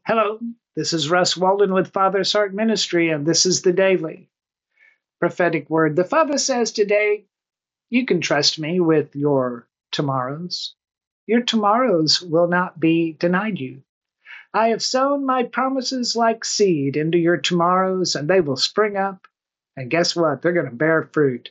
Hello, this is Russ Walden with Father's Heart Ministry, and this is the Daily Prophetic Word. The Father says today, you can trust me with your tomorrows. Your tomorrows will not be denied you. I have sown my promises like seed into your tomorrows, and they will spring up. And guess what? They're going to bear fruit,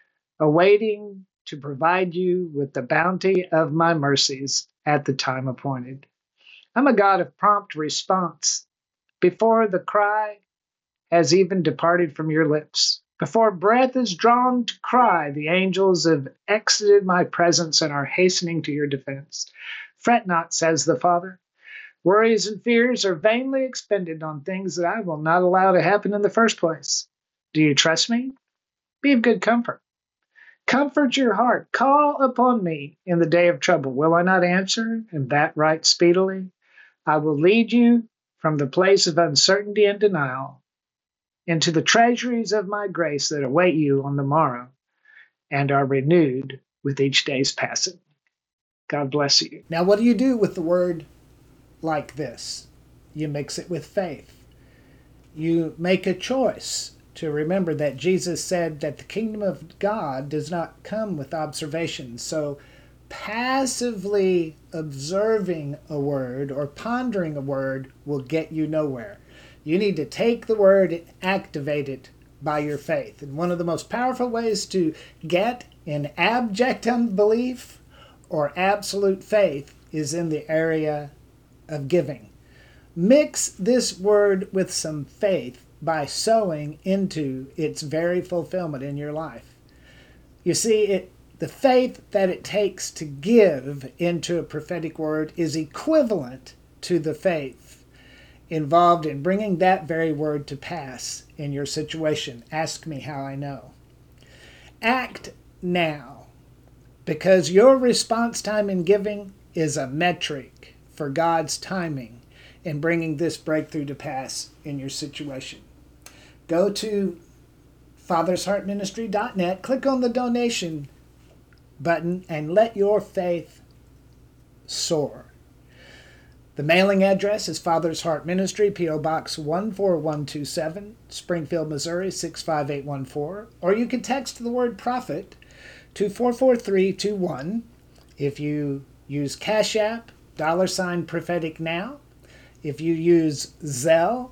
awaiting to provide you with the bounty of my mercies at the time appointed. I'm a God of prompt response. Before the cry has even departed from your lips, before breath is drawn to cry, the angels have exited my presence and are hastening to your defense. Fret not, says the Father. Worries and fears are vainly expended on things that I will not allow to happen in the first place. Do you trust me? Be of good comfort. Comfort your heart. Call upon me in the day of trouble. Will I not answer, and that right speedily? I will lead you from the place of uncertainty and denial into the treasuries of my grace that await you on the morrow and are renewed with each day's passing. God bless you. Now, what do you do with the word like this? You mix it with faith. You make a choice to remember that Jesus said that the kingdom of God does not come with observation. So passively observing a word or pondering a word will get you nowhere. You need to take the word and activate it by your faith. And one of the most powerful ways to get in abject unbelief or absolute faith is in the area of giving. Mix this word with some faith by sowing into its very fulfillment in your life. You see, the faith that it takes to give into a prophetic word is equivalent to the faith involved in bringing that very word to pass in your situation. Ask me how I know. Act now, because your response time in giving is a metric for God's timing in bringing this breakthrough to pass in your situation. Go to fathersheartministry.net, click on the donation button, and let your faith soar. The mailing address is Father's Heart Ministry, P.O. Box 14127, Springfield, Missouri 65814, or you can text the word prophet to 44321. If you use Cash App, $ prophetic now. If you use Zelle,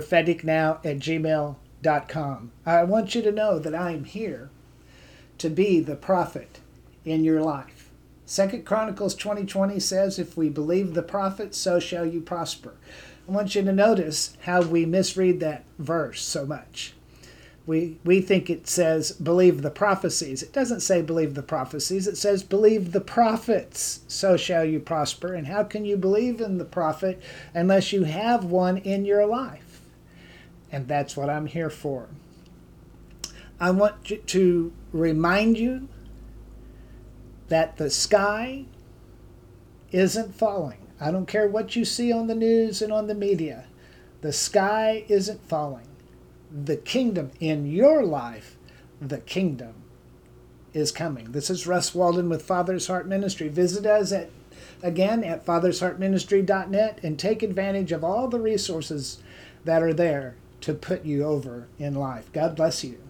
propheticnow@gmail.com. I want you to know that I am here to be the prophet in your life. 2 Chronicles 20:20 says, if we believe the prophet, so shall you prosper. I want you to notice how we misread that verse so much. We think it says believe the prophecies. It doesn't say believe the prophecies. It says believe the prophets, so shall you prosper. And how can you believe in the prophet unless you have one in your life? And that's what I'm here for. I want to remind you that the sky isn't falling. I don't care what you see on the news and on the media. The sky isn't falling. The kingdom in your life, the kingdom is coming. This is Russ Walden with Father's Heart Ministry. Visit us again at fathersheartministry.net and take advantage of all the resources that are there to put you over in life. God bless you.